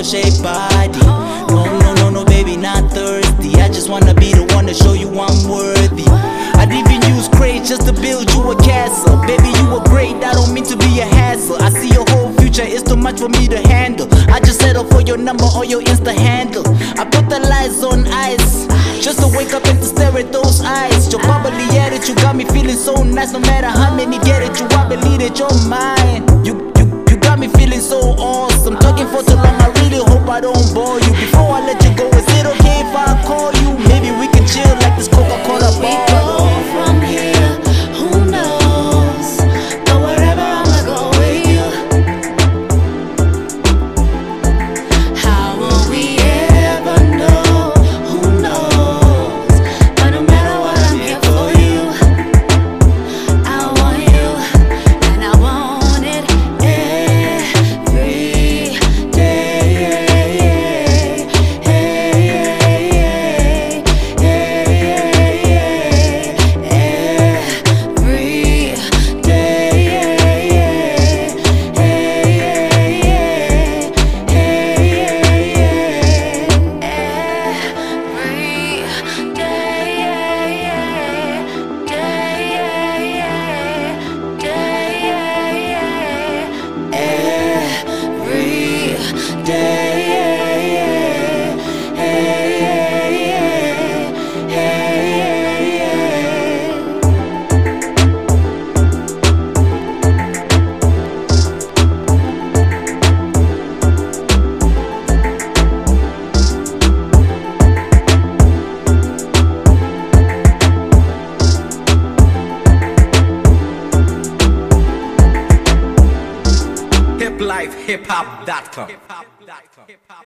shape body. No, no, no, no, baby, not thirsty. I just wanna be the one to show you I'm worthy. I'd even use crates just to build you a castle. Baby, you were great, I don't mean to be a hassle. I see your whole future, it's too much for me to handle. I just settle for your number or your Insta handle. I put the lies on ice, just to wake up and to stare at those eyes. Your bubbly attitude got me feeling so nice. No matter how many get at you, I believe that you're mine. You got me feeling so awesome. Talking for too long, I really hope I don't bore you. Before I let you go, is it okay if I call you? Maybe we can chill like this Coca-Cola bottle. From here, who knows? But wherever I'ma go with you. How will we ever know? Who knows? But no matter what, I'm here for you. I want you, and I want it every day. hiplifehiphop.com